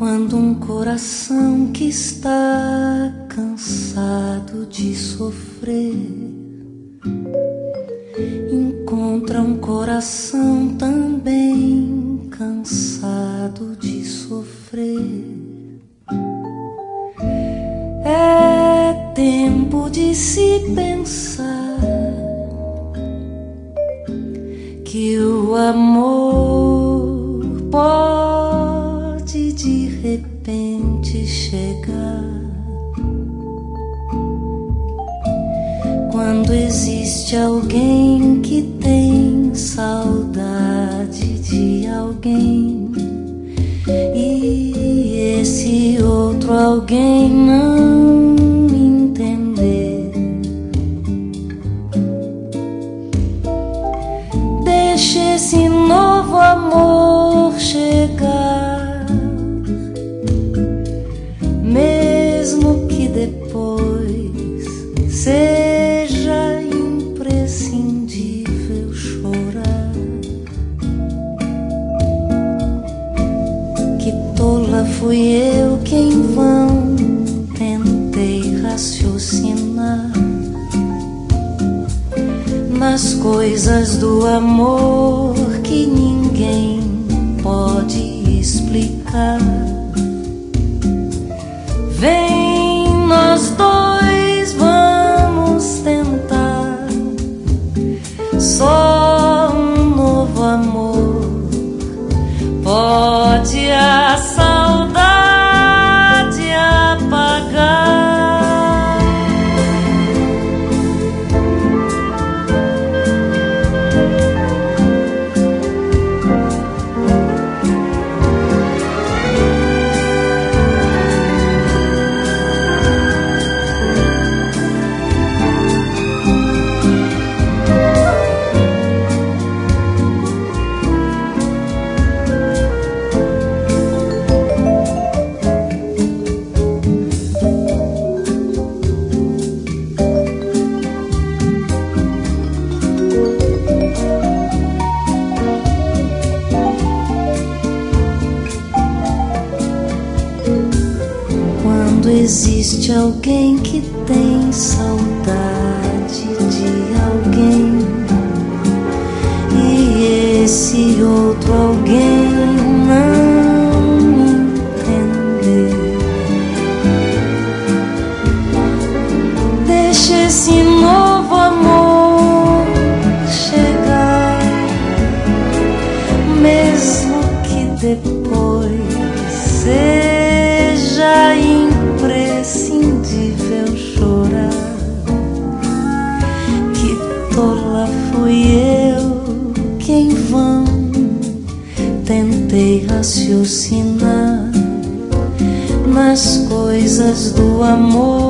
Quando um coração que está cansado de sofrer encontra um coração também cansado de sofrer, é tempo de se pensar que o amor pode de repente chegar. Quando existe alguém que tem saudade de alguém e esse outro alguém não entender, deixe esse novo amor chegar, mesmo que depois seja imprescindível chorar. Que tola fui eu que em vão tentei raciocinar nas coisas do amor que ninguém pode explicar. Vem, nós dois vamos tentar só um novo amor. Pode a saudade apagar. Quando existe alguém que tem saudade de alguém e esse outro alguém não entender, deixa esse novo amor chegar, mesmo que depois seja imprescindível chorar. Que tola fui eu que em vão tentei raciocinar nas coisas do amor